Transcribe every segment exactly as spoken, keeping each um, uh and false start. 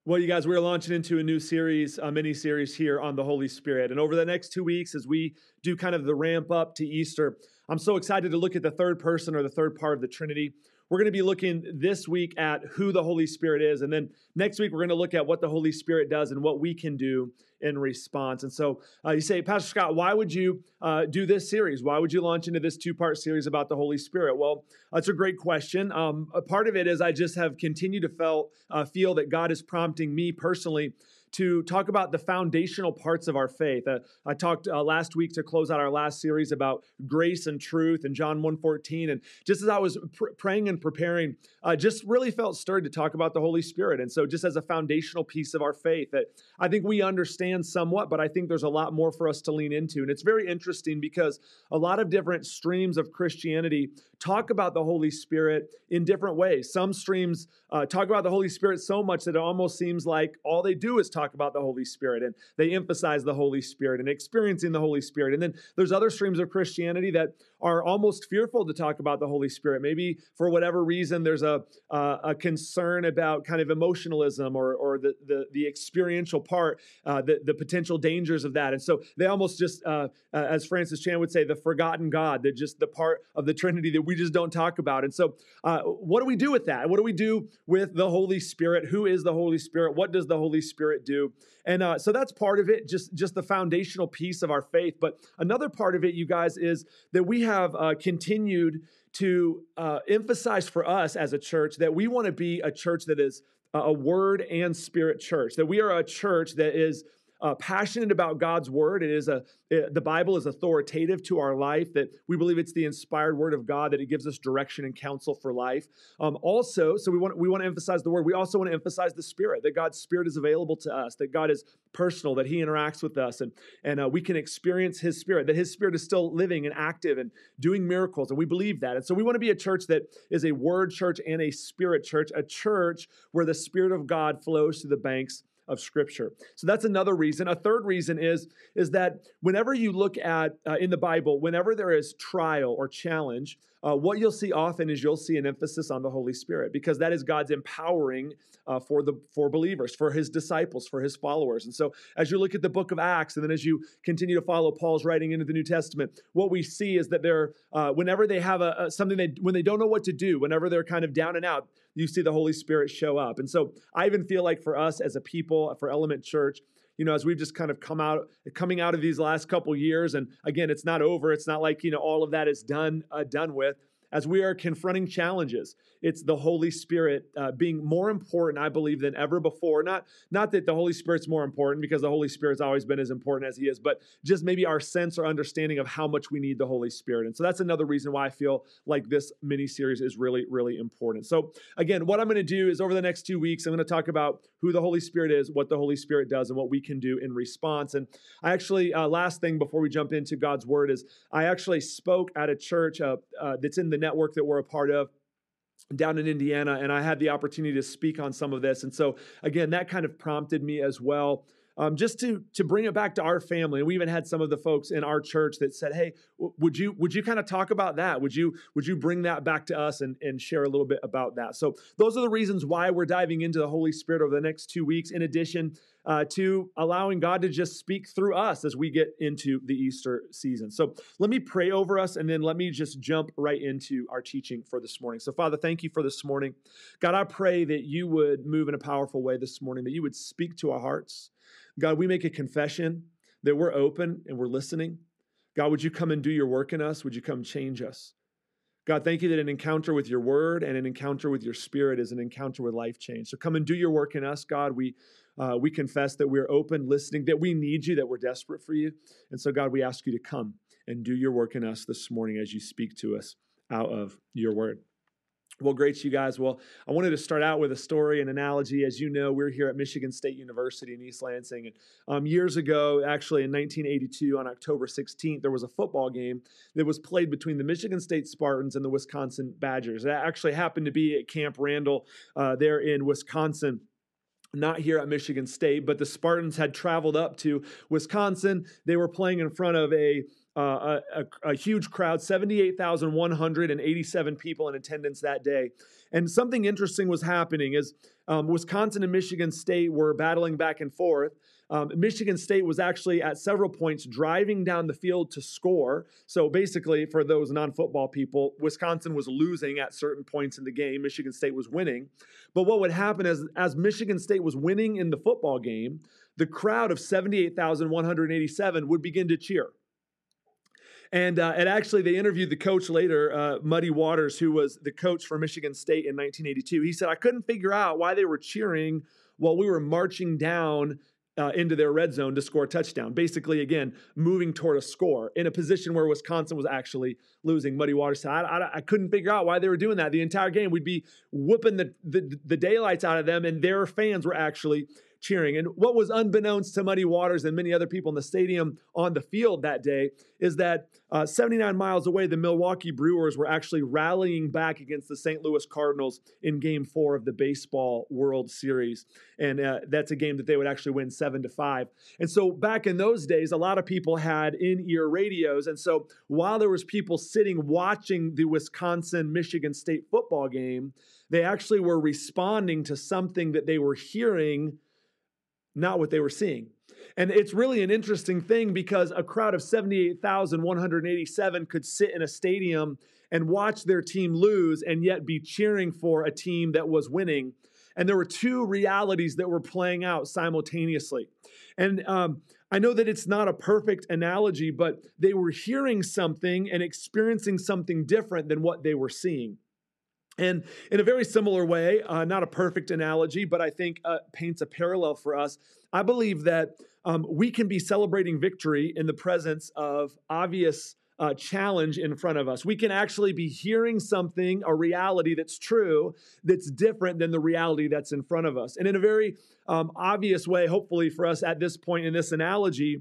Well, you guys, we're launching into a new series, a mini series here on the Holy Spirit. And over the next two weeks, as we do kind of the ramp up to Easter, I'm so excited to look at the third person or the third part of the Trinity. We're going to be looking this week at who the Holy Spirit is. And then next week, we're going to look at what the Holy Spirit does and what we can do in response. And so uh, you say, Pastor Scott, why would you uh, do this series? Why would you launch into this two-part series about the Holy Spirit? Well, that's a great question. Um, a part of it is I just have continued to felt, uh, feel that God is prompting me personally to talk about the foundational parts of our faith. Uh, I talked uh, last week to close out our last series about grace and truth in John one fourteen. And just as I was pr- praying and preparing, I uh, just really felt stirred to talk about the Holy Spirit. And so just as a foundational piece of our faith that I think we understand somewhat, but I think there's a lot more for us to lean into. And it's very interesting because a lot of different streams of Christianity talk about the Holy Spirit in different ways. Some streams uh, talk about the Holy Spirit so much that it almost seems like all they do is talk about the Holy Spirit, and they emphasize the Holy Spirit and experiencing the Holy Spirit. And then there's other streams of Christianity that are almost fearful to talk about the Holy Spirit. Maybe for whatever reason, there's a uh, a concern about kind of emotionalism or or the the, the experiential part, uh, the, the potential dangers of that. And so they almost just, uh, uh, as Francis Chan would say, the forgotten God, that just the part of the Trinity that we just don't talk about. And so uh, what do we do with that? What do we do with the Holy Spirit? Who is the Holy Spirit? What does the Holy Spirit do? And uh, so that's part of it, just, just the foundational piece of our faith. But another part of it, you guys, is that we have uh, continued to uh, emphasize for us as a church that we want to be a church that is a word and spirit church, that we are a church that is Uh, passionate about God's word. It is a it, the Bible is authoritative to our life, that we believe it's the inspired word of God, that it gives us direction and counsel for life. Um, also, so we want we want to emphasize the word. We also want to emphasize the Spirit, that God's Spirit is available to us, that God is personal, that He interacts with us, and and uh, we can experience His Spirit, that His Spirit is still living and active and doing miracles, and we believe that. And so we want to be a church that is a word church and a spirit church, a church where the Spirit of God flows through the banks of Scripture. So that's another reason. A third reason is, is that whenever you look at, uh, in the Bible, whenever there is trial or challenge, uh, what you'll see often is you'll see an emphasis on the Holy Spirit, because that is God's empowering uh, for the for believers, for His disciples, for His followers. And so as you look at the book of Acts, and then as you continue to follow Paul's writing into the New Testament, what we see is that they're, uh, whenever they have a, a something, they when they don't know what to do, whenever they're kind of down and out, you see the Holy Spirit show up. And so I even feel like for us as a people, for Element Church, you know, as we've just kind of come out, coming out of these last couple years, and again, it's not over. It's not like, you know, all of that is done, uh, done with. As we are confronting challenges, it's the Holy Spirit uh, being more important, I believe, than ever before. Not, not that the Holy Spirit's more important, because the Holy Spirit's always been as important as He is, but just maybe our sense or understanding of how much we need the Holy Spirit. And so that's another reason why I feel like this mini-series is really, really important. So again, what I'm going to do is over the next two weeks, I'm going to talk about who the Holy Spirit is, what the Holy Spirit does, and what we can do in response. And I actually, uh, last thing before we jump into God's Word is I actually spoke at a church uh, uh, that's in the network that we're a part of down in Indiana, and I had the opportunity to speak on some of this. And so again, that kind of prompted me as well, um, just to to bring it back to our family. And we even had some of the folks in our church that said, hey, w- would you would you kind of talk about that? Would you would you bring that back to us and, and share a little bit about that? So those are the reasons why we're diving into the Holy Spirit over the next two weeks, in addition uh, to allowing God to just speak through us as we get into the Easter season. So let me pray over us, and then let me just jump right into our teaching for this morning. So Father, thank you for this morning. God, I pray that you would move in a powerful way this morning, that you would speak to our hearts. God, we make a confession that we're open and we're listening. God, would you come and do your work in us? Would you come change us? God, thank you that an encounter with your word and an encounter with your Spirit is an encounter with life change. So come and do your work in us, God. We uh, we confess that we're open, listening, that we need you, that we're desperate for you. And so, God, we ask you to come and do your work in us this morning as you speak to us out of your word. Well, great, you guys. Well, I wanted to start out with a story, an analogy. As you know, we're here at Michigan State University in East Lansing. And um, years ago, actually in nineteen eighty-two, on October sixteenth, there was a football game that was played between the Michigan State Spartans and the Wisconsin Badgers. That actually happened to be at Camp Randall uh, there in Wisconsin. Not here at Michigan State, but the Spartans had traveled up to Wisconsin. They were playing in front of a Uh, a, a, a huge crowd, seventy-eight thousand one hundred eighty-seven people in attendance that day. And something interesting was happening as um, Wisconsin and Michigan State were battling back and forth. Um, Michigan State was actually at several points driving down the field to score. So basically, for those non-football people, Wisconsin was losing at certain points in the game. Michigan State was winning. But what would happen is, as Michigan State was winning in the football game, the crowd of seventy-eight thousand one hundred eighty-seven would begin to cheer. And, uh, and actually, they interviewed the coach later, uh, Muddy Waters, who was the coach for Michigan State in nineteen eighty-two. He said, I couldn't figure out why they were cheering while we were marching down Uh, into their red zone to score a touchdown. Basically, again, moving toward a score in a position where Wisconsin was actually losing. Muddy Waters said, I, I, I couldn't figure out why they were doing that. The entire game, we'd be whooping the, the, the daylights out of them, and their fans were actually cheering. And what was unbeknownst to Muddy Waters and many other people in the stadium on the field that day is that uh, seventy-nine miles away, the Milwaukee Brewers were actually rallying back against the Saint Louis Cardinals in Game Four of the Baseball World Series, and uh, that's a game that they would actually win seven to five. And so back in those days, a lot of people had in-ear radios, and so while there was people sitting watching the Wisconsin-Michigan State football game, they actually were responding to something that they were hearing, not what they were seeing. And it's really an interesting thing because a crowd of seventy-eight thousand one hundred eighty-seven could sit in a stadium and watch their team lose and yet be cheering for a team that was winning. And there were two realities that were playing out simultaneously. And um, I know that it's not a perfect analogy, but they were hearing something and experiencing something different than what they were seeing. And in a very similar way, uh, not a perfect analogy, but I think uh, paints a parallel for us. I believe that um, we can be celebrating victory in the presence of obvious uh, challenge in front of us. We can actually be hearing something, a reality that's true, that's different than the reality that's in front of us. And in a very um, obvious way, hopefully for us at this point in this analogy,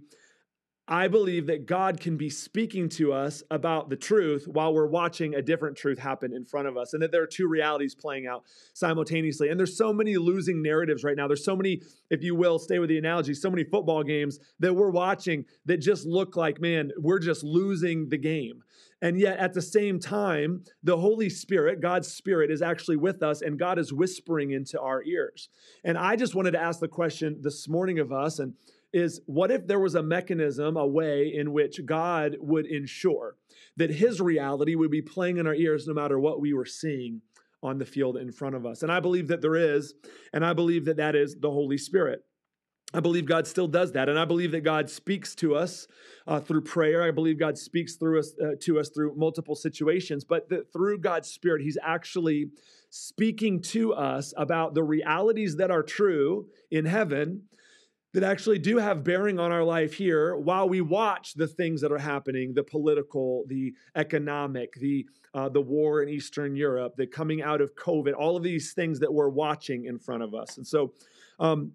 I believe that God can be speaking to us about the truth while we're watching a different truth happen in front of us, and that there are two realities playing out simultaneously. And there's so many losing narratives right now. There's so many, if you will, stay with the analogy, so many football games that we're watching that just look like, man, we're just losing the game. And yet at the same time, the Holy Spirit, God's Spirit, is actually with us, and God is whispering into our ears. And I just wanted to ask the question this morning of us, and is what if there was a mechanism, a way in which God would ensure that his reality would be playing in our ears no matter what we were seeing on the field in front of us? And I believe that there is, and I believe that that is the Holy Spirit. I believe God still does that, and I believe that God speaks to us uh, through prayer. I believe God speaks through us uh, to us through multiple situations, but that through God's Spirit, he's actually speaking to us about the realities that are true in heaven that actually do have bearing on our life here while we watch the things that are happening, the political, the economic, the uh, the war in Eastern Europe, the coming out of COVID, all of these things that we're watching in front of us. And so, um,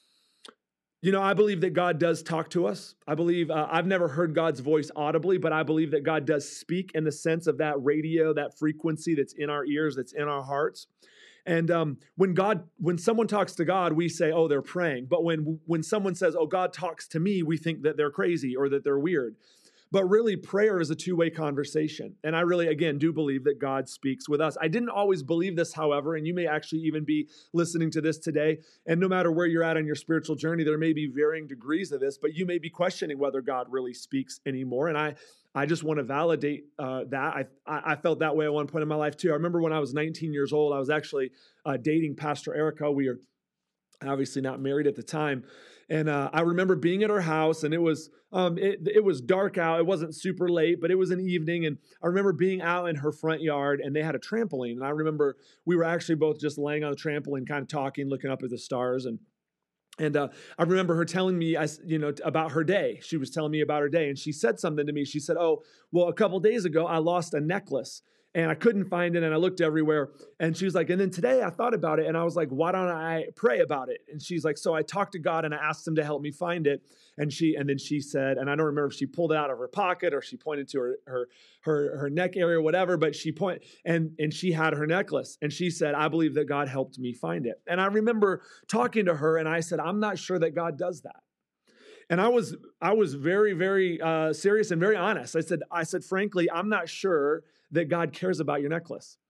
you know, I believe that God does talk to us. I believe, uh, I've never heard God's voice audibly, but I believe that God does speak in the sense of that radio, that frequency that's in our ears, that's in our hearts. And um, when God, when someone talks to God, we say, oh, they're praying. But when when someone says, oh, God talks to me, we think that they're crazy or that they're weird. But really, prayer is a two-way conversation. And I really, again, do believe that God speaks with us. I didn't always believe this, however, and you may actually even be listening to this today. And no matter where you're at on your spiritual journey, there may be varying degrees of this, but you may be questioning whether God really speaks anymore. And I I just want to validate uh, that. I, I felt that way at one point in my life, too. I remember when I was nineteen years old, I was actually uh, dating Pastor Erica. We were obviously not married at the time. And uh, I remember being at her house, and it was um, it, it was dark out. It wasn't super late, but it was an evening. And I remember being out in her front yard, and they had a trampoline. And I remember we were actually both just laying on the trampoline, kind of talking, looking up at the stars. And And uh, I remember her telling me, you know, about her day. She was telling me about her day, and she said something to me. She said, oh, well, a couple days ago, I lost a necklace, and I couldn't find it, and I looked everywhere. And she was like, and then today I thought about it, and I was like, why don't I pray about it? And she's like, so I talked to God, and I asked him to help me find it. And she, and then she said, and I don't remember if she pulled it out of her pocket or she pointed to her her her, her neck area or whatever, but she point and and she had her necklace, and she said, I believe that God helped me find it. And I remember talking to her, and I said, I'm not sure that God does that. And I was I was very, very uh, serious and very honest. I said, I said, frankly, I'm not sure that God cares about your necklace.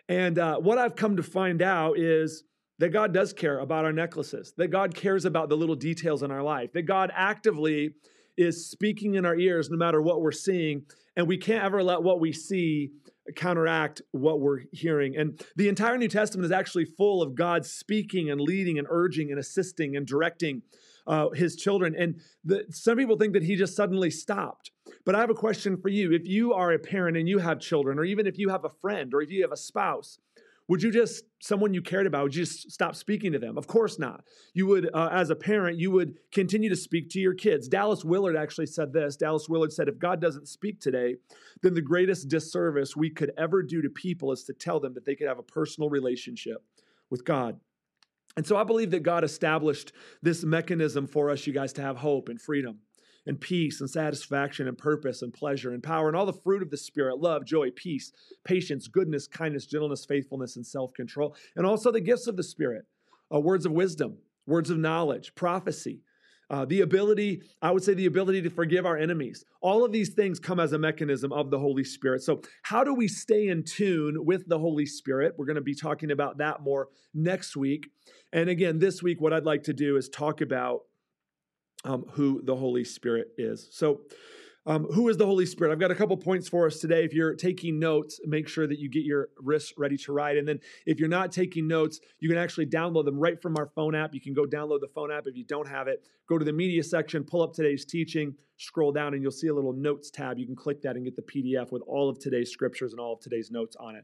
And uh, what I've come to find out is that God does care about our necklaces, that God cares about the little details in our life, that God actively is speaking in our ears no matter what we're seeing, and we can't ever let what we see counteract what we're hearing. And the entire New Testament is actually full of God speaking and leading and urging and assisting and directing uh, his children. And the, some people think that he just suddenly stopped. But I have a question for you. If you are a parent and you have children, or even if you have a friend, or if you have a spouse, would you just, someone you cared about, would you just stop speaking to them? Of course not. You would, uh, as a parent, you would continue to speak to your kids. Dallas Willard actually said this. Dallas Willard said, if God doesn't speak today, then the greatest disservice we could ever do to people is to tell them that they could have a personal relationship with God. And so I believe that God established this mechanism for us, you guys, to have hope and freedom and peace and satisfaction and purpose and pleasure and power and all the fruit of the Spirit: love, joy, peace, patience, goodness, kindness, gentleness, faithfulness, and self-control. And also the gifts of the Spirit, uh, words of wisdom, words of knowledge, prophecy, uh, the ability, I would say the ability to forgive our enemies. All of these things come as a mechanism of the Holy Spirit. So how do we stay in tune with the Holy Spirit? We're going to be talking about that more next week. And again, this week, what I'd like to do is talk about Um, who the Holy Spirit is. So um, who is the Holy Spirit? I've got a couple points for us today. If you're taking notes, make sure that you get your wrists ready to write. And then if you're not taking notes, you can actually download them right from our phone app. You can go download the phone app. If you don't have it, go to the media section, pull up today's teaching, scroll down, and you'll see a little notes tab. You can click that and get the P D F with all of today's scriptures and all of today's notes on it.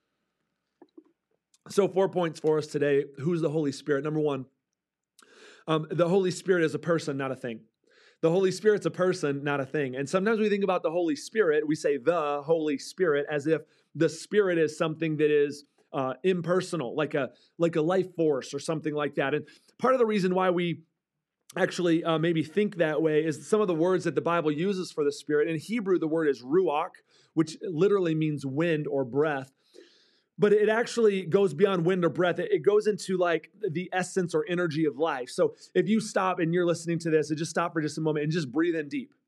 So four points for us today. Who's the Holy Spirit? Number one, Um, the Holy Spirit is a person, not a thing. The Holy Spirit's a person, not a thing. And sometimes we think about the Holy Spirit, we say the Holy Spirit as if the Spirit is something that is uh, impersonal, like a like a life force or something like that. And part of the reason why we actually uh, maybe think that way is some of the words that the Bible uses for the Spirit. In Hebrew, the word is ruach, which literally means wind or breath. But it actually goes beyond wind or breath. It goes into like the essence or energy of life. So if you stop and you're listening to this, and just stop for just a moment and just breathe in deep.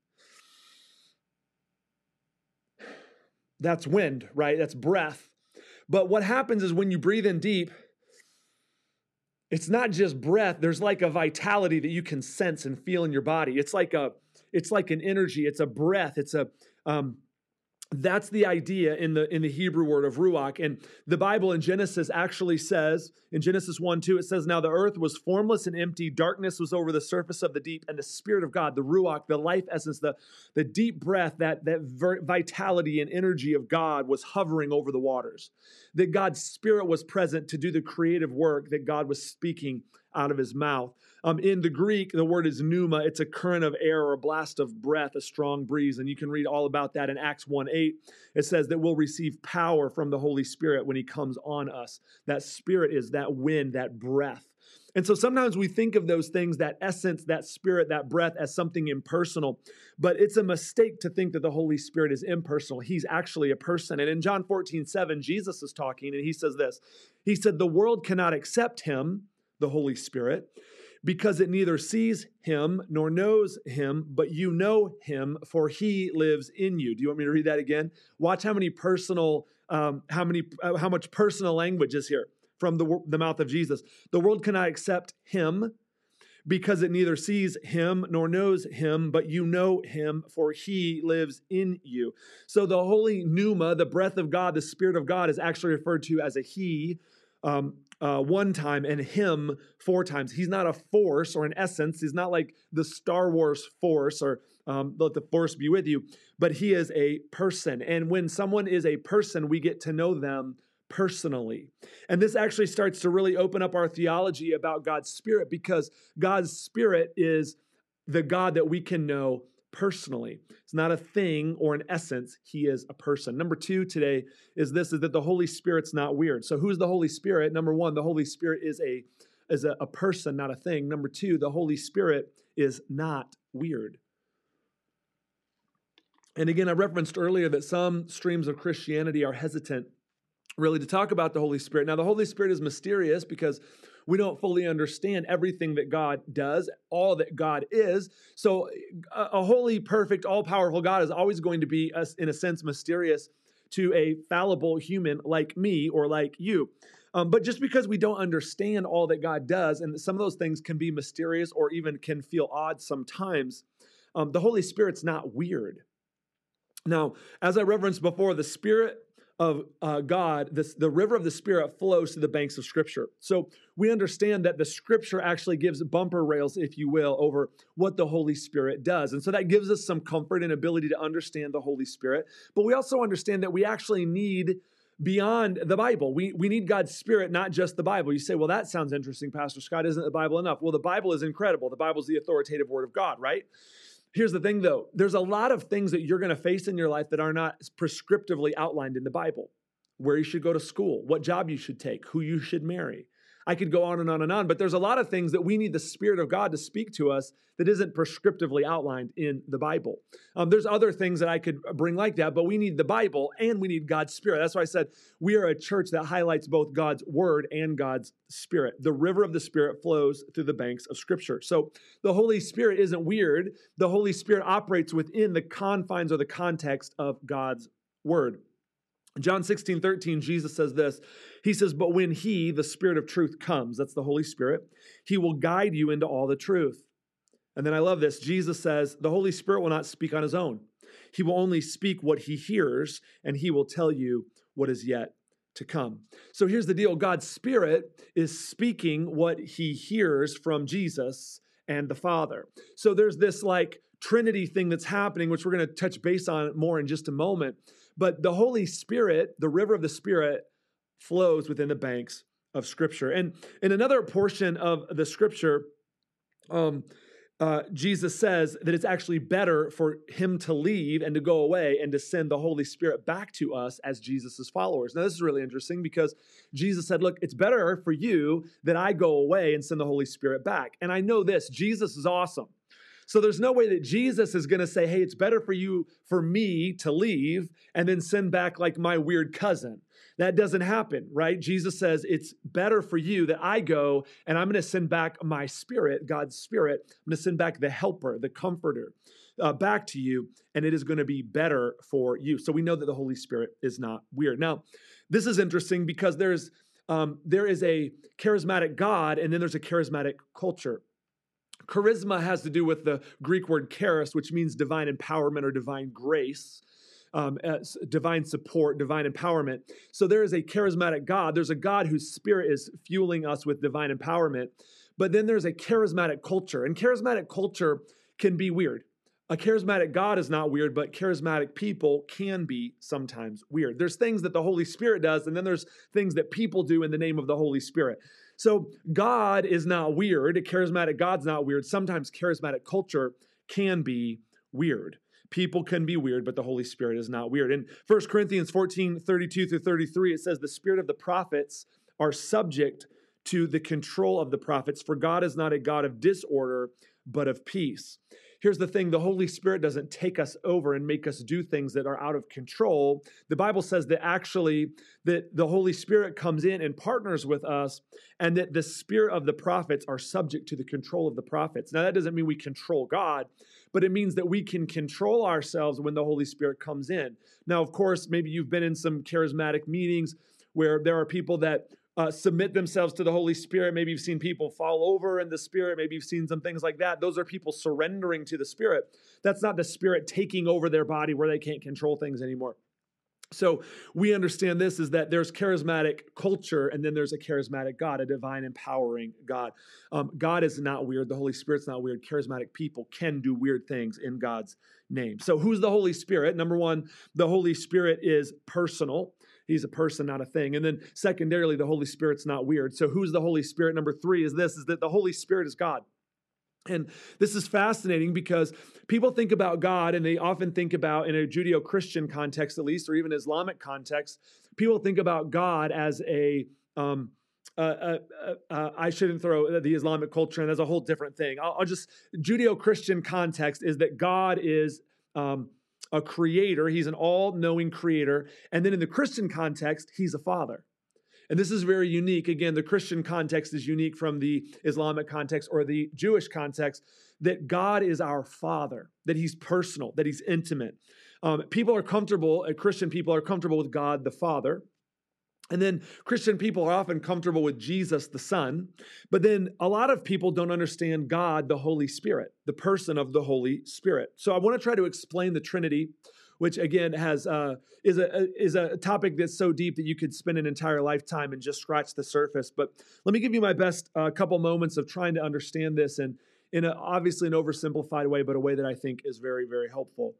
That's wind, right? That's breath. But what happens is when you breathe in deep, it's not just breath. There's like a vitality that you can sense and feel in your body. It's like a, it's like an energy. It's a breath. It's a, um, That's the idea in the in the Hebrew word of ruach. And the Bible in Genesis actually says, in Genesis one two, it says, now the earth was formless and empty, darkness was over the surface of the deep, and the Spirit of God, the ruach, the life essence, the, the deep breath, that, that vitality and energy of God was hovering over the waters. That God's Spirit was present to do the creative work that God was speaking out of his mouth. Um, in the Greek, the word is pneuma. It's a current of air or a blast of breath, a strong breeze. And you can read all about that in Acts one eight. It says that we'll receive power from the Holy Spirit when he comes on us. That Spirit is that wind, that breath. And so sometimes we think of those things, that essence, that spirit, that breath, as something impersonal. But it's a mistake to think that the Holy Spirit is impersonal. He's actually a person. And in John fourteen seven, Jesus is talking, and he says this. He said, the world cannot accept him, the Holy Spirit, because it neither sees him nor knows him, but you know him, for he lives in you. Do you want me to read that again? Watch how many personal, um, how many, uh, how much personal language is here from the, the mouth of Jesus. The world cannot accept him because it neither sees him nor knows him, but you know him, for he lives in you. So the holy pneuma, the breath of God, the Spirit of God, is actually referred to as a he, um, Uh, one time, and him four times. He's not a force or an essence. He's not like the Star Wars force or um, let the force be with you, but he is a person. And when someone is a person, we get to know them personally. And this actually starts to really open up our theology about God's Spirit, because God's Spirit is the God that we can know personally. It's not a thing or an essence. He is a person. Number two today is this, is that the Holy Spirit's not weird. So who's the Holy Spirit? Number one, the Holy Spirit is a, is a, a person, not a thing. Number two, the Holy Spirit is not weird. And again, I referenced earlier that some streams of Christianity are hesitant really to talk about the Holy Spirit. Now, the Holy Spirit is mysterious because we don't fully understand everything that God does, all that God is. So a, a holy, perfect, all-powerful God is always going to be, in a sense, mysterious to a fallible human like me or like you. Um, but just because we don't understand all that God does, and some of those things can be mysterious or even can feel odd sometimes, um, the Holy Spirit's not weird. Now, as I referenced before, the Spirit of uh, God, this, the river of the Spirit flows to the banks of Scripture. So we understand that the Scripture actually gives bumper rails, if you will, over what the Holy Spirit does. And so that gives us some comfort and ability to understand the Holy Spirit. But we also understand that we actually need beyond the Bible. We, we need God's Spirit, not just the Bible. You say, well, that sounds interesting, Pastor Scott. Isn't the Bible enough? Well, the Bible is incredible. The Bible is the authoritative Word of God, right? Here's the thing, though. There's a lot of things that you're going to face in your life that are not prescriptively outlined in the Bible. Where you should go to school, what job you should take, who you should marry. I could go on and on and on, but there's a lot of things that we need the Spirit of God to speak to us that isn't prescriptively outlined in the Bible. Um, there's other things that I could bring like that, but we need the Bible and we need God's Spirit. That's why I said we are a church that highlights both God's Word and God's Spirit. The river of the Spirit flows through the banks of Scripture. So the Holy Spirit isn't weird. The Holy Spirit operates within the confines or the context of God's Word. John sixteen, thirteen, Jesus says this. He says, but when he, the Spirit of truth, comes, that's the Holy Spirit, he will guide you into all the truth. And then I love this. Jesus says, the Holy Spirit will not speak on his own. He will only speak what he hears, and he will tell you what is yet to come. So here's the deal. God's Spirit is speaking what he hears from Jesus and the Father. So there's this like Trinity thing that's happening, which we're going to touch base on more in just a moment. But the Holy Spirit, the river of the Spirit, flows within the banks of Scripture. And in another portion of the Scripture, um, uh, Jesus says that it's actually better for him to leave and to go away and to send the Holy Spirit back to us as Jesus' followers. Now, this is really interesting because Jesus said, look, it's better for you that I go away and send the Holy Spirit back. And I know this, Jesus is awesome. So there's no way that Jesus is going to say, hey, it's better for you, for me to leave and then send back like my weird cousin. That doesn't happen, right? Jesus says it's better for you that I go and I'm going to send back my Spirit, God's Spirit. I'm going to send back the helper, the comforter uh, back to you, and it is going to be better for you. So we know that the Holy Spirit is not weird. Now, this is interesting because there's um, there is a charismatic God and then there's a charismatic culture. Charisma has to do with the Greek word charis, which means divine empowerment or divine grace, um, divine support, divine empowerment. So there is a charismatic God. There's a God whose Spirit is fueling us with divine empowerment. But then there's a charismatic culture. And charismatic culture can be weird. A charismatic God is not weird, but charismatic people can be sometimes weird. There's things that the Holy Spirit does, and then there's things that people do in the name of the Holy Spirit. So God is not weird. A charismatic God's not weird. Sometimes charismatic culture can be weird. People can be weird, but the Holy Spirit is not weird. In First Corinthians fourteen, thirty-two through thirty-three, it says, the spirit of the prophets are subject to the control of the prophets, for God is not a God of disorder, but of peace. Here's the thing, the Holy Spirit doesn't take us over and make us do things that are out of control. The Bible says that actually that the Holy Spirit comes in and partners with us, and that the spirit of the prophets are subject to the control of the prophets. Now, that doesn't mean we control God, but it means that we can control ourselves when the Holy Spirit comes in. Now, of course, maybe you've been in some charismatic meetings where there are people that Uh, submit themselves to the Holy Spirit. Maybe you've seen people fall over in the Spirit. Maybe you've seen some things like that. Those are people surrendering to the Spirit. That's not the Spirit taking over their body where they can't control things anymore. So we understand this is that there's charismatic culture and then there's a charismatic God, a divine empowering God. Um, God is not weird. The Holy Spirit's not weird. Charismatic people can do weird things in God's name. So who's the Holy Spirit? Number one, the Holy Spirit is personal. He's a person, not a thing. And then secondarily, the Holy Spirit's not weird. So who's the Holy Spirit? Number three is this, is that the Holy Spirit is God. And this is fascinating because people think about God and they often think about, in a Judeo-Christian context at least, or even Islamic context, people think about God as a, um, uh, uh, uh, uh, I shouldn't throw the Islamic culture in, that's a whole different thing. I'll, I'll just, Judeo-Christian context is that God is um, a creator. He's an all-knowing creator. And then in the Christian context, he's a father. And this is very unique. Again, the Christian context is unique from the Islamic context or the Jewish context, that God is our Father, that he's personal, that he's intimate. Um, people are comfortable, uh, Christian people are comfortable with God the Father. And then Christian people are often comfortable with Jesus the Son. But then a lot of people don't understand God the Holy Spirit, the person of the Holy Spirit. So I want to try to explain the Trinity, which again has uh, is a is a topic that's so deep that you could spend an entire lifetime and just scratch the surface. But let me give you my best uh, couple moments of trying to understand this, and in a, obviously an oversimplified way, but a way that I think is very, very helpful.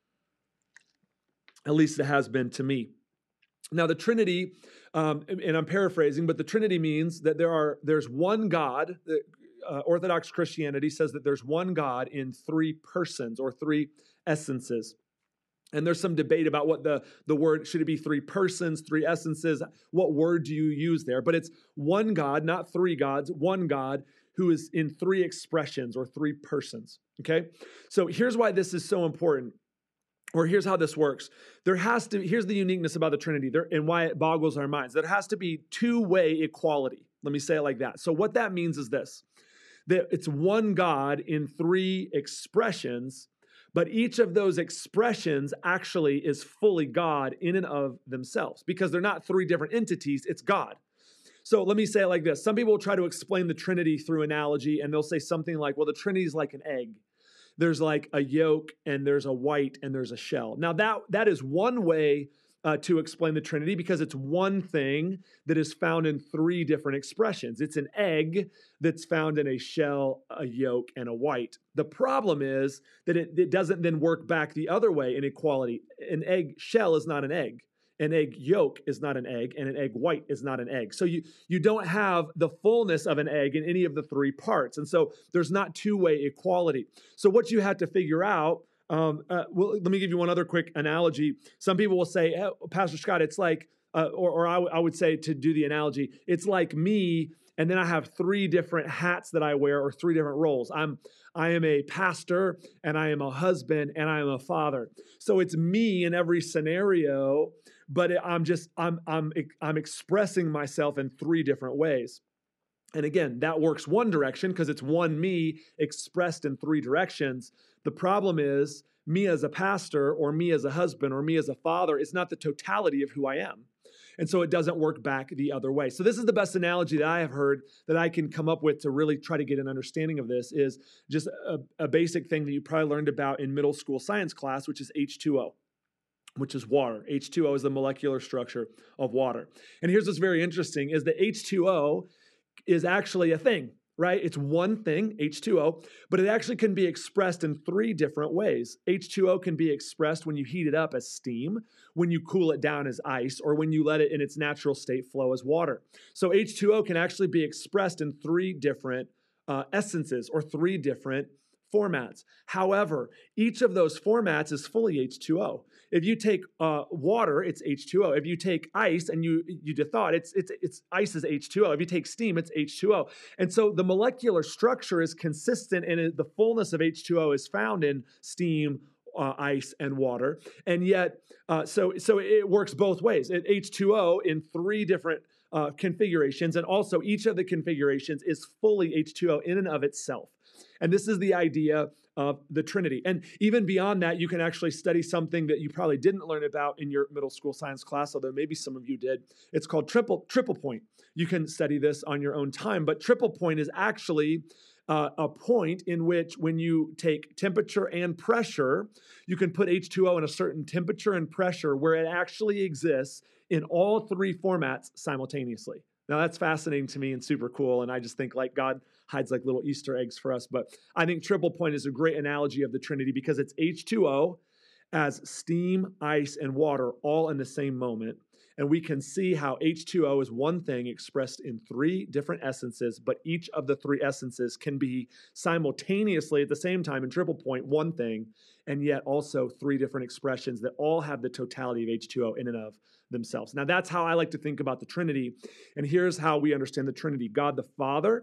At least it has been to me. Now, the Trinity, um, and I'm paraphrasing, but the Trinity means that there are there's one God. Uh, Orthodox Christianity says that there's one God in three persons or three essences. And there's some debate about what the, the word, should it be three persons, three essences? What word do you use there? But it's one God, not three gods, one God who is in three expressions or three persons, okay? So here's why this is so important. Or here's how this works. There has to, here's the uniqueness about the Trinity there, and why it boggles our minds. There has to be two-way equality. Let me say it like that. So what that means is this, that it's one God in three expressions, but each of those expressions actually is fully God in and of themselves, because they're not three different entities, it's God. So let me say it like this. Some people will try to explain the Trinity through analogy, and they'll say something like, well, the Trinity is like an egg. There's like a yolk, and there's a white, and there's a shell. Now that that is one way uh, to explain the Trinity, because it's one thing that is found in three different expressions. It's an egg that's found in a shell, a yolk, and a white. The problem is that it, it doesn't then work back the other way in equality. An egg shell is not an egg. An egg yolk is not an egg, and an egg white is not an egg. So you, you don't have the fullness of an egg in any of the three parts. And so there's not two-way equality. So what you have to figure out, um, uh, well, let me give you one other quick analogy. Some people will say, oh, Pastor Scott, it's like, uh, or, or I, w- I would say, to do the analogy, it's like me, and then I have three different hats that I wear, or three different roles. I'm I am a pastor, and I am a husband, and I am a father. So it's me in every scenario, but I'm just I'm I'm I'm expressing myself in three different ways. And again, that works one direction because it's one me expressed in three directions. The problem is me as a pastor, or me as a husband, or me as a father is not the totality of who I am. And so it doesn't work back the other way. So this is the best analogy that I have heard that I can come up with to really try to get an understanding of this, is just a, a basic thing that you probably learned about in middle school science class, which is H two O, which is water. H two O is the molecular structure of water. And here's what's very interesting is that H two O is actually a thing, right? It's one thing, H two O, but it actually can be expressed in three different ways. H two O can be expressed when you heat it up as steam, when you cool it down as ice, or when you let it in its natural state flow as water. So H two O can actually be expressed in three different uh, essences, or three different formats. However, each of those formats is fully H two O. If you take uh, water, it's H two O. If you take ice and you you thaw it, it's it's it's ice is H two O. If you take steam, it's H two O. And so the molecular structure is consistent, and it, the fullness of H two O is found in steam, uh, ice, and water. And yet, uh, so so it works both ways. It, H two O in three different uh, configurations, and also each of the configurations is fully H two O in and of itself. And this is the idea of the Trinity. And even beyond that, you can actually study something that you probably didn't learn about in your middle school science class, although maybe some of you did. It's called triple, triple point. You can study this on your own time. But triple point is actually uh, a point in which when you take temperature and pressure, you can put H two O in a certain temperature and pressure where it actually exists in all three formats simultaneously. Now, that's fascinating to me and super cool, and I just think like God hides like little Easter eggs for us. But I think triple point is a great analogy of the Trinity because it's H two O as steam, ice, and water all in the same moment. And we can see how H two O is one thing expressed in three different essences, but each of the three essences can be simultaneously at the same time in triple point one thing, and yet also three different expressions that all have the totality of H two O in and of themselves. Now, that's how I like to think about the Trinity. And here's how we understand the Trinity. God the Father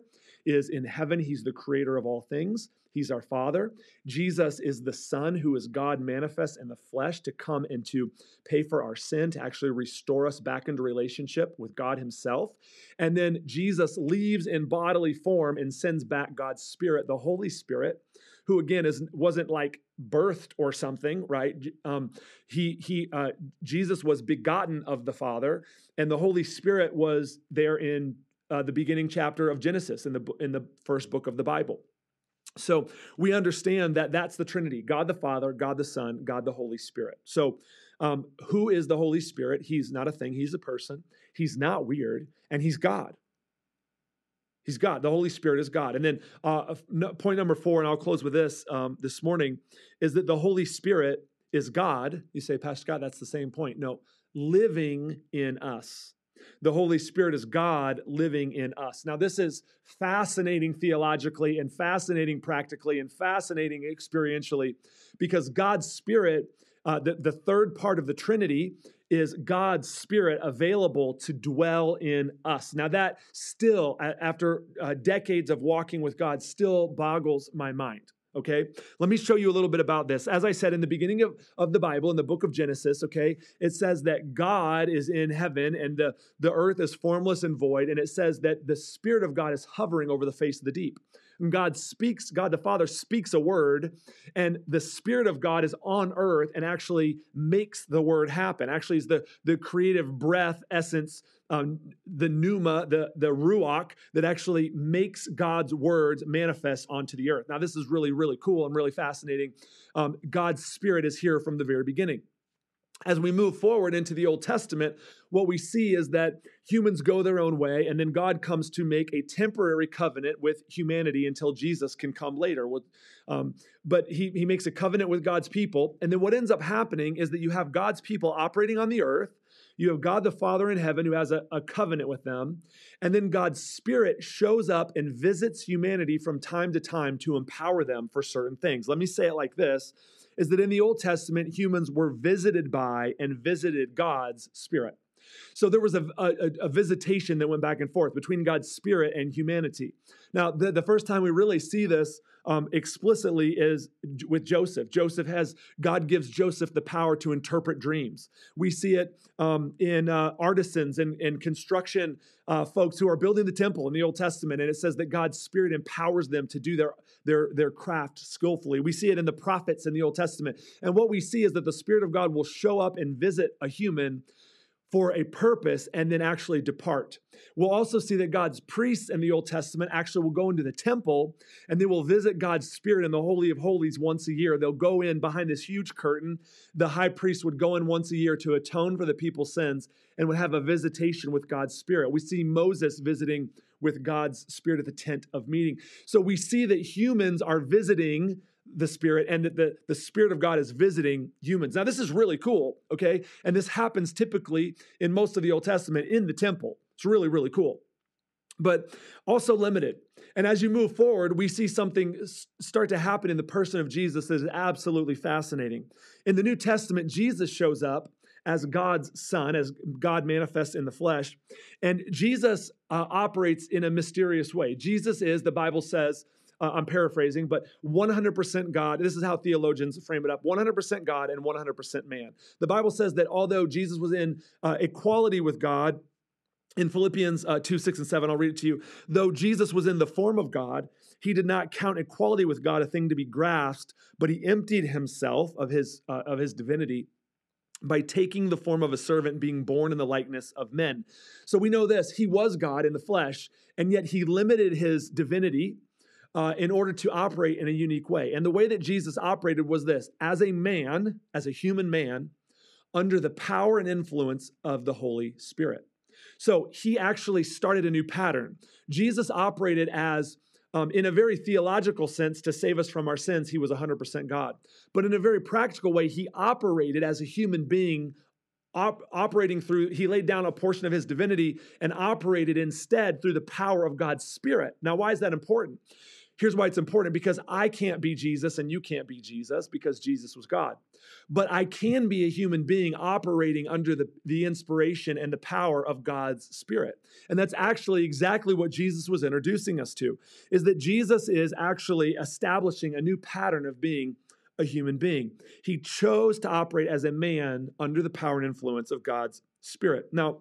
is in heaven. He's the creator of all things. He's our Father. Jesus is the Son who is God manifest in the flesh to come and to pay for our sin, to actually restore us back into relationship with God himself. And then Jesus leaves in bodily form and sends back God's Spirit, the Holy Spirit, who again is wasn't like birthed or something, right? Um, he he uh, Jesus was begotten of the Father, and the Holy Spirit was there in uh, the beginning chapter of Genesis, in the in the first book of the Bible. So we understand that that's the Trinity: God the Father, God the Son, God the Holy Spirit. So um, who is the Holy Spirit? He's not a thing. He's a person. He's not weird, and he's God. He's God. The Holy Spirit is God. And then uh, point number four, and I'll close with this um, this morning, is that the Holy Spirit is God. You say, Pastor Scott, that's the same point. No, living in us. The Holy Spirit is God living in us. Now, this is fascinating theologically and fascinating practically and fascinating experientially, because God's Spirit, uh, the, the third part of the Trinity, is God's Spirit available to dwell in us. Now, that still, after uh, decades of walking with God, still boggles my mind. Okay, let me show you a little bit about this. As I said in the beginning of, of the Bible, in the book of Genesis, okay, it says that God is in heaven and the, the earth is formless and void. And it says that the Spirit of God is hovering over the face of the deep. And God speaks, God the Father speaks a word, and the Spirit of God is on earth and actually makes the word happen. Actually, is the, the creative breath, essence, um, the pneuma, the, the ruach that actually makes God's words manifest onto the earth. Now, this is really, really cool and really fascinating. Um, God's Spirit is here from the very beginning. As we move forward into the Old Testament, what we see is that humans go their own way, and then God comes to make a temporary covenant with humanity until Jesus can come later. Um, but he, he makes a covenant with God's people, and then what ends up happening is that you have God's people operating on the earth. You have God the Father in heaven who has a, a covenant with them, and then God's Spirit shows up and visits humanity from time to time to empower them for certain things. Let me say it like this, is that in the Old Testament, humans were visited by and visited God's Spirit. So there was a, a, a visitation that went back and forth between God's Spirit and humanity. Now, the, the first time we really see this um, explicitly is with Joseph. Joseph has, God gives Joseph the power to interpret dreams. We see it um, in uh, artisans and, and construction uh, folks who are building the temple in the Old Testament, and it says that God's Spirit empowers them to do their, their, their craft skillfully. We see it in the prophets in the Old Testament. And what we see is that the Spirit of God will show up and visit a human for a purpose and then actually depart. We'll also see that God's priests in the Old Testament actually will go into the temple and they will visit God's Spirit in the Holy of Holies once a year. They'll go in behind this huge curtain. The high priest would go in once a year to atone for the people's sins and would have a visitation with God's Spirit. We see Moses visiting with God's Spirit at the tent of meeting. So we see that humans are visiting the Spirit and that the, the Spirit of God is visiting humans. Now, this is really cool, okay? And this happens typically in most of the Old Testament in the temple. It's really, really cool, but also limited. And as you move forward, we see something start to happen in the person of Jesus that is absolutely fascinating. In the New Testament, Jesus shows up as God's Son, as God manifests in the flesh, and Jesus uh, operates in a mysterious way. Jesus is, the Bible says, Uh, I'm paraphrasing, but one hundred percent God. This is how theologians frame it up. one hundred percent God and one hundred percent man. The Bible says that although Jesus was in uh, equality with God, in Philippians uh, two, six, and seven, I'll read it to you. Though Jesus was in the form of God, he did not count equality with God a thing to be grasped, but he emptied himself of his, uh, of his divinity by taking the form of a servant, being born in the likeness of men. So we know this, he was God in the flesh, and yet he limited his divinity Uh, in order to operate in a unique way. And the way that Jesus operated was this: as a man, as a human man, under the power and influence of the Holy Spirit. So he actually started a new pattern. Jesus operated as, um, in a very theological sense, to save us from our sins, he was one hundred percent God. But in a very practical way, he operated as a human being, op- operating through, he laid down a portion of his divinity and operated instead through the power of God's Spirit. Now, why is that important? Here's why it's important, because I can't be Jesus and you can't be Jesus because Jesus was God. But I can be a human being operating under the, the inspiration and the power of God's Spirit. And that's actually exactly what Jesus was introducing us to, is that Jesus is actually establishing a new pattern of being a human being. He chose to operate as a man under the power and influence of God's Spirit. Now,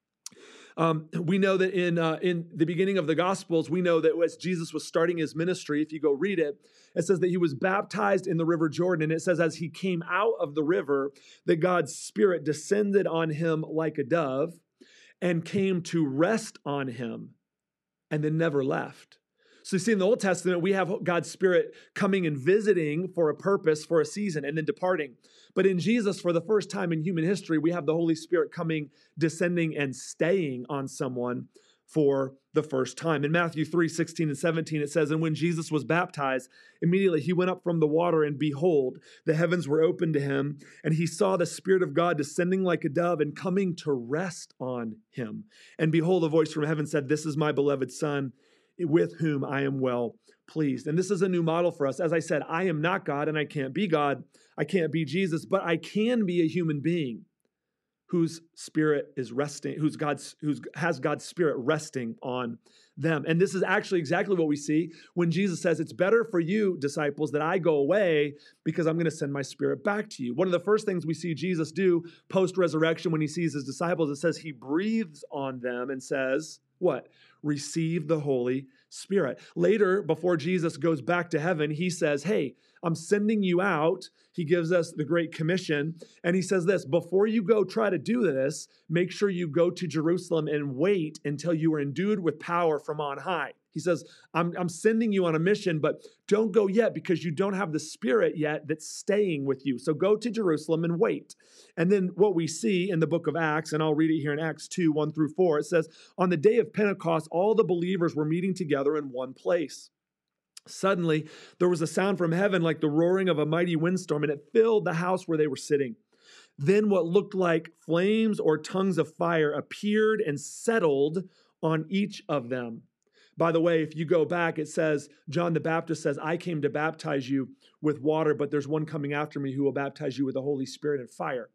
Um, we know that in uh, in the beginning of the Gospels, we know that as Jesus was starting his ministry, if you go read it, it says that he was baptized in the River Jordan. And it says as he came out of the river, that God's Spirit descended on him like a dove and came to rest on him and then never left. So you see in the Old Testament, we have God's Spirit coming and visiting for a purpose, for a season, and then departing. But in Jesus, for the first time in human history, we have the Holy Spirit coming, descending, and staying on someone for the first time. In Matthew three, sixteen and seventeen, it says, and when Jesus was baptized, immediately he went up from the water, and behold, the heavens were opened to him, and he saw the Spirit of God descending like a dove and coming to rest on him. And behold, a voice from heaven said, this is my beloved Son, with whom I am well pleased. And this is a new model for us. As I said, I am not God and I can't be God. I can't be Jesus, but I can be a human being whose spirit is resting, who's God's, who's has God's Spirit resting on them. And this is actually exactly what we see when Jesus says, it's better for you, disciples, that I go away because I'm going to send my Spirit back to you. One of the first things we see Jesus do post-resurrection when he sees his disciples, it says he breathes on them and says, what? Receive the Holy Spirit. Later, before Jesus goes back to heaven, he says, hey, I'm sending you out. He gives us the Great Commission. And he says this, before you go try to do this, make sure you go to Jerusalem and wait until you are endued with power from on high. He says, I'm, I'm sending you on a mission, but don't go yet because you don't have the Spirit yet that's staying with you. So go to Jerusalem and wait. And then what we see in the book of Acts, and I'll read it here in Acts two, one through four, it says, on the day of Pentecost, all the believers were meeting together in one place. Suddenly, there was a sound from heaven like the roaring of a mighty windstorm, and it filled the house where they were sitting. Then what looked like flames or tongues of fire appeared and settled on each of them. By the way, if you go back, it says, John the Baptist says, I came to baptize you with water, but there's one coming after me who will baptize you with the Holy Spirit and fire.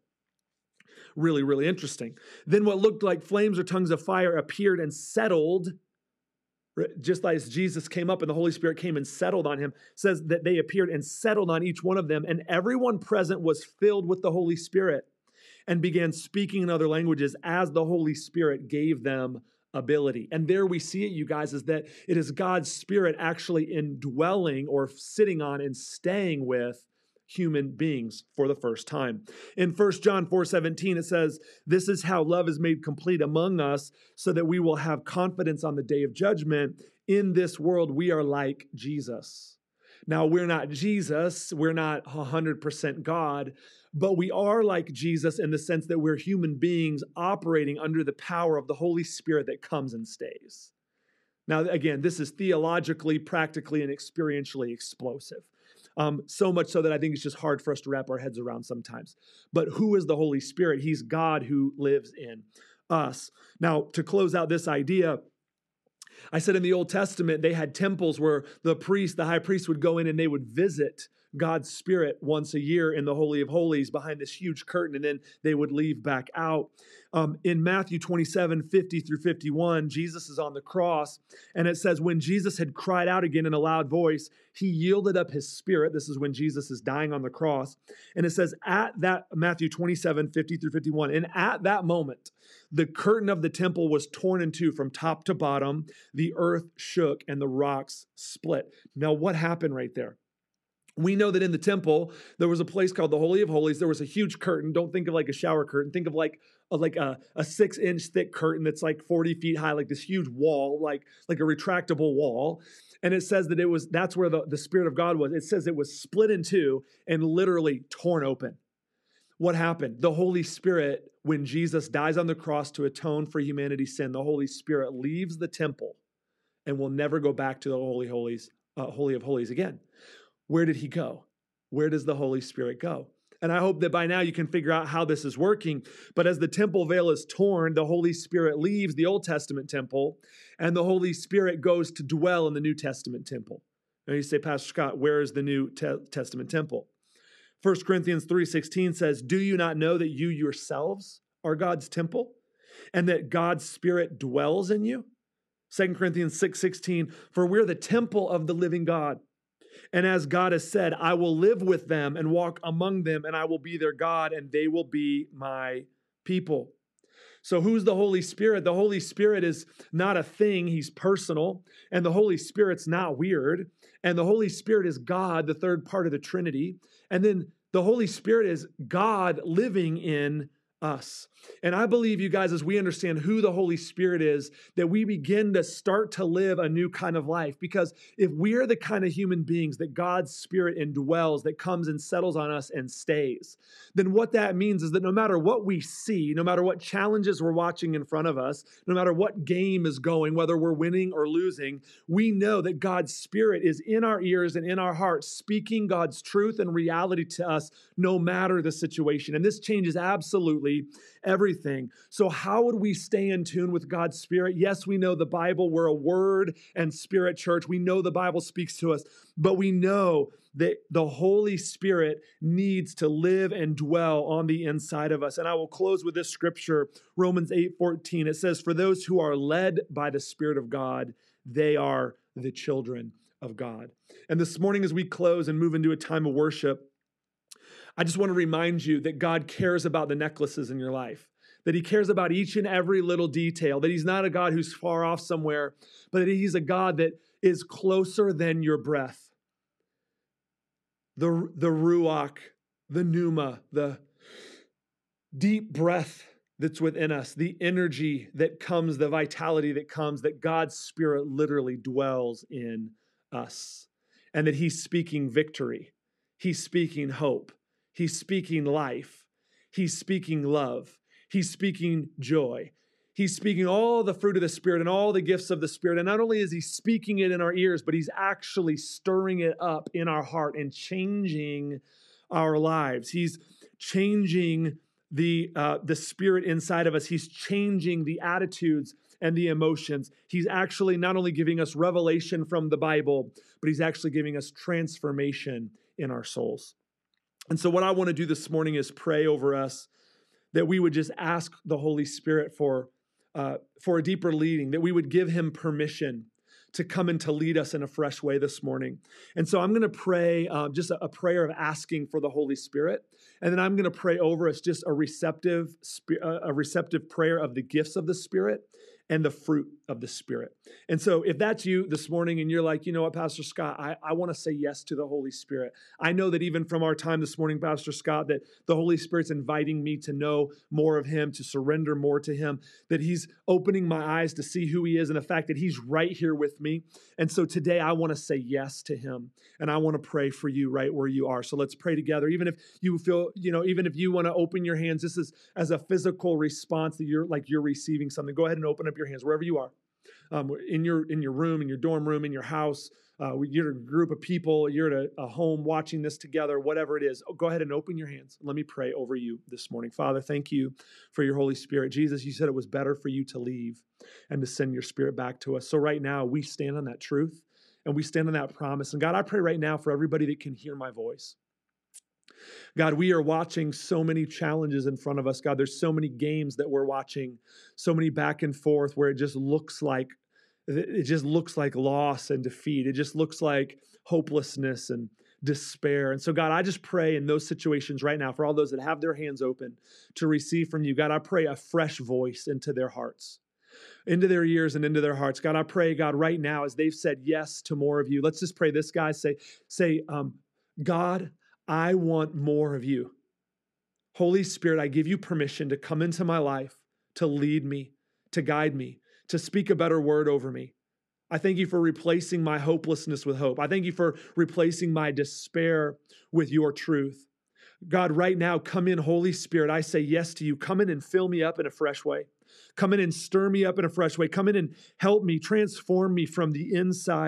Really, really interesting. Then what looked like flames or tongues of fire appeared and settled, just as Jesus came up and the Holy Spirit came and settled on him, says that they appeared and settled on each one of them, and everyone present was filled with the Holy Spirit and began speaking in other languages as the Holy Spirit gave them ability. And there we see it, you guys, is that it is God's Spirit actually indwelling or sitting on and staying with human beings for the first time. In First John four seventeen, it says, this is how love is made complete among us so that we will have confidence on the day of judgment. In this world, we are like Jesus. Now, we're not Jesus. We're not one hundred percent God, but we are like Jesus in the sense that we're human beings operating under the power of the Holy Spirit that comes and stays. Now, again, this is theologically, practically, and experientially explosive. Um, so much so that I think it's just hard for us to wrap our heads around sometimes. But who is the Holy Spirit? He's God who lives in us. Now, to close out this idea, I said in the Old Testament, they had temples where the priest, the high priest would go in and they would visit God's Spirit once a year in the Holy of Holies behind this huge curtain, and then they would leave back out. Um, in Matthew twenty-seven, fifty through fifty-one, Jesus is on the cross, and it says, when Jesus had cried out again in a loud voice, he yielded up his spirit. This is when Jesus is dying on the cross. And it says, at that, Matthew twenty-seven, fifty through fifty-one, and at that moment, the curtain of the temple was torn in two from top to bottom. The earth shook and the rocks split. Now, what happened right there? We know that in the temple, there was a place called the Holy of Holies. There was a huge curtain. Don't think of like a shower curtain. Think of like a, like a, a six-inch thick curtain that's like forty feet high, like this huge wall, like, like a retractable wall. And it says that it was, that's where the, the Spirit of God was. It says it was split in two and literally torn open. What happened? The Holy Spirit, when Jesus dies on the cross to atone for humanity's sin, the Holy Spirit leaves the temple and will never go back to the Holy Holies, uh, Holy of Holies again. Where did he go? Where does the Holy Spirit go? And I hope that by now you can figure out how this is working. But as the temple veil is torn, the Holy Spirit leaves the Old Testament temple, and the Holy Spirit goes to dwell in the New Testament temple. And you say, Pastor Scott, where is the New Te- Testament temple? First Corinthians three sixteen says, do you not know that you yourselves are God's temple and that God's Spirit dwells in you? Second Corinthians six sixteen, for we're the temple of the living God. And as God has said, I will live with them and walk among them, and I will be their God, and they will be my people. So who's the Holy Spirit? The Holy Spirit is not a thing. He's personal. And the Holy Spirit's not weird. And the Holy Spirit is God, the third part of the Trinity. And then the Holy Spirit is God living in us. And I believe, you guys, as we understand who the Holy Spirit is, that we begin to start to live a new kind of life. Because if we're the kind of human beings that God's Spirit indwells, that comes and settles on us and stays, then what that means is that no matter what we see, no matter what challenges we're watching in front of us, no matter what game is going, whether we're winning or losing, we know that God's Spirit is in our ears and in our hearts, speaking God's truth and reality to us, no matter the situation. And this changes absolutely everything. So how would we stay in tune with God's Spirit? Yes, we know the Bible. We're a word and spirit church. We know the Bible speaks to us, but we know that the Holy Spirit needs to live and dwell on the inside of us. And I will close with this scripture, Romans eight fourteen. It says, for those who are led by the Spirit of God, they are the children of God. And this morning, as we close and move into a time of worship, I just want to remind you that God cares about the necklaces in your life, that he cares about each and every little detail, that he's not a God who's far off somewhere, but that he's a God that is closer than your breath. The, the ruach, the pneuma, the deep breath that's within us, the energy that comes, the vitality that comes, that God's Spirit literally dwells in us, and that he's speaking victory. He's speaking hope. He's speaking life. He's speaking love. He's speaking joy. He's speaking all the fruit of the Spirit and all the gifts of the Spirit. And not only is he speaking it in our ears, but he's actually stirring it up in our heart and changing our lives. He's changing the, uh, the Spirit inside of us. He's changing the attitudes and the emotions. He's actually not only giving us revelation from the Bible, but he's actually giving us transformation in our souls. And so what I want to do this morning is pray over us that we would just ask the Holy Spirit for, uh, for a deeper leading, that we would give him permission to come and to lead us in a fresh way this morning. And so I'm going to pray uh, just a, a prayer of asking for the Holy Spirit. And then I'm going to pray over us just a receptive, a receptive prayer of the gifts of the Spirit and the fruit of the Spirit. And so if that's you this morning and you're like, you know what, Pastor Scott, I, I want to say yes to the Holy Spirit. I know that even from our time this morning, Pastor Scott, that the Holy Spirit's inviting me to know more of him, to surrender more to him, that he's opening my eyes to see who he is and the fact that he's right here with me. And so today I want to say yes to him, and I want to pray for you right where you are. So let's pray together. Even if you feel, you know, even if you want to open your hands, this is as a physical response that you're like you're receiving something. Go ahead and open up your hands wherever you are, um, in your in your room, in your dorm room, in your house. Uh, you're a group of people. You're at a, a home watching this together. Whatever it is, go ahead and open your hands. Let me pray over you this morning. Father, thank you for your Holy Spirit. Jesus, you said it was better for you to leave and to send your Spirit back to us. So right now, we stand on that truth and we stand on that promise. And God, I pray right now for everybody that can hear my voice. God, we are watching so many challenges in front of us. God, there's so many games that we're watching, so many back and forth where it just looks like it just looks like loss and defeat. It just looks like hopelessness and despair. And so, God, I just pray in those situations right now for all those that have their hands open to receive from you. God, I pray a fresh voice into their hearts, into their ears and into their hearts. God, I pray, God, right now as they've said yes to more of you. Let's just pray this, guys. Say, say, um, God, I want more of you. Holy Spirit, I give you permission to come into my life, to lead me, to guide me, to speak a better word over me. I thank you for replacing my hopelessness with hope. I thank you for replacing my despair with your truth. God, right now, come in, Holy Spirit. I say yes to you. Come in and fill me up in a fresh way. Come in and stir me up in a fresh way. Come in and help me, transform me from the inside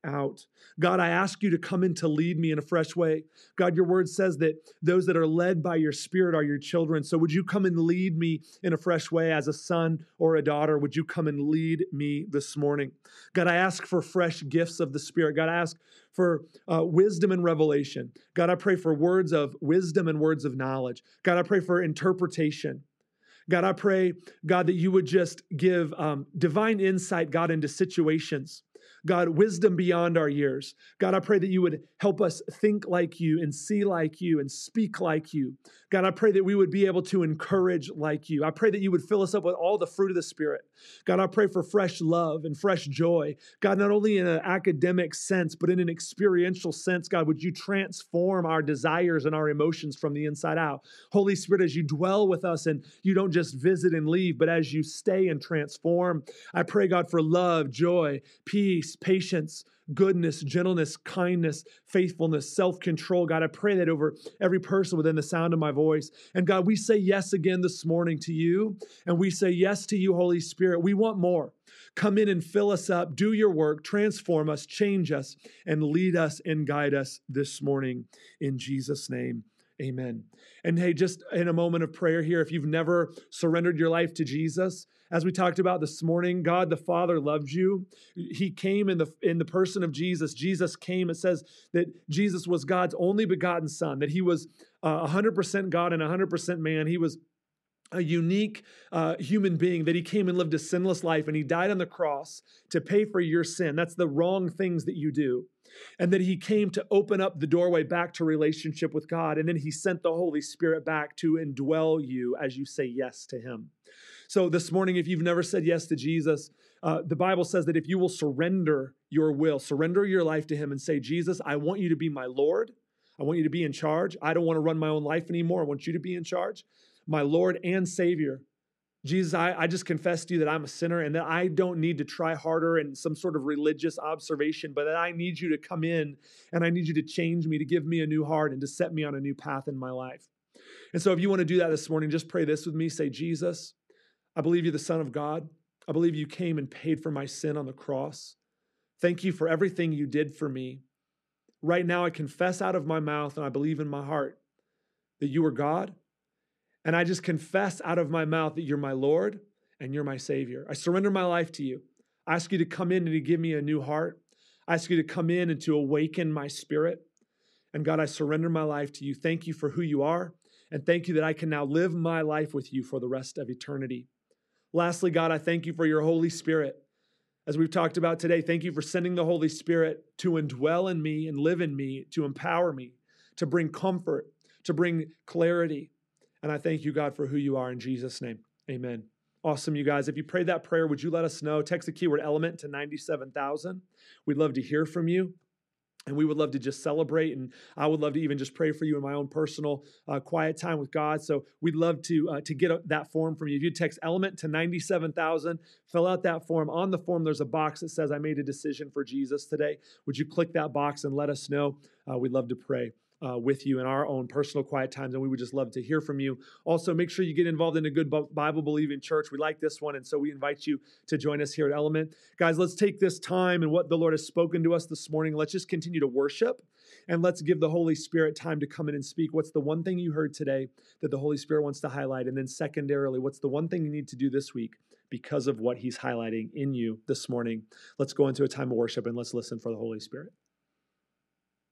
out. God, I ask you to come in to lead me in a fresh way. God, your word says that those that are led by your Spirit are your children. So would you come and lead me in a fresh way as a son or a daughter? Would you come and lead me this morning? God, I ask for fresh gifts of the Spirit. God, I ask for uh, wisdom and revelation. God, I pray for words of wisdom and words of knowledge. God, I pray for interpretation. God, I pray, God, that you would just give um, divine insight, God, into situations. God, wisdom beyond our years. God, I pray that you would help us think like you and see like you and speak like you. God, I pray that we would be able to encourage like you. I pray that you would fill us up with all the fruit of the Spirit. God, I pray for fresh love and fresh joy. God, not only in an academic sense, but in an experiential sense, God, would you transform our desires and our emotions from the inside out? Holy Spirit, as you dwell with us and you don't just visit and leave, but as you stay and transform, I pray, God, for love, joy, peace, patience, goodness, gentleness, kindness, faithfulness, self-control. God, I pray that over every person within the sound of my voice. And God, we say yes again this morning to you, and we say yes to you, Holy Spirit. We want more. Come in and fill us up, do your work, transform us, change us, and lead us and guide us this morning in Jesus' name. Amen. And hey, just in a moment of prayer here, if you've never surrendered your life to Jesus, as we talked about this morning, God the Father loves you. He came in the in the person of Jesus. Jesus came. It says that Jesus was God's only begotten Son, that he was uh, one hundred percent God and one hundred percent man. He was a unique uh, human being, that he came and lived a sinless life, and he died on the cross to pay for your sin. That's the wrong things that you do. And that he came to open up the doorway back to relationship with God. And then he sent the Holy Spirit back to indwell you as you say yes to him. So this morning, if you've never said yes to Jesus, uh, the Bible says that if you will surrender your will, surrender your life to him and say, Jesus, I want you to be my Lord. I want you to be in charge. I don't want to run my own life anymore. I want you to be in charge. My Lord and Savior. Jesus, I, I just confess to you that I'm a sinner and that I don't need to try harder in some sort of religious observation, but that I need you to come in and I need you to change me, to give me a new heart and to set me on a new path in my life. And so if you want to do that this morning, just pray this with me. Say, Jesus, I believe you're the Son of God. I believe you came and paid for my sin on the cross. Thank you for everything you did for me. Right now, I confess out of my mouth and I believe in my heart that you are God. And I just confess out of my mouth that you're my Lord and you're my Savior. I surrender my life to you. I ask you to come in and to give me a new heart. I ask you to come in and to awaken my spirit. And God, I surrender my life to you. Thank you for who you are. And thank you that I can now live my life with you for the rest of eternity. Lastly, God, I thank you for your Holy Spirit. As we've talked about today, thank you for sending the Holy Spirit to indwell in me and live in me, to empower me, to bring comfort, to bring clarity. And I thank you, God, for who you are in Jesus' name. Amen. Awesome, you guys. If you prayed that prayer, would you let us know? Text the keyword element to ninety-seven thousand. We'd love to hear from you. And we would love to just celebrate. And I would love to even just pray for you in my own personal uh, quiet time with God. So we'd love to uh, to get a, that form from you. If you text element to ninety-seven thousand, fill out that form. On the form, there's a box that says, I made a decision for Jesus today. Would you click that box and let us know? Uh, we'd love to pray Uh, with you in our own personal quiet times, and we would just love to hear from you. Also, make sure you get involved in a good Bible-believing church. We like this one, and so we invite you to join us here at Element. Guys, let's take this time and what the Lord has spoken to us this morning. Let's just continue to worship, and let's give the Holy Spirit time to come in and speak. What's the one thing you heard today that the Holy Spirit wants to highlight? And then secondarily, what's the one thing you need to do this week because of what he's highlighting in you this morning? Let's go into a time of worship, and let's listen for the Holy Spirit.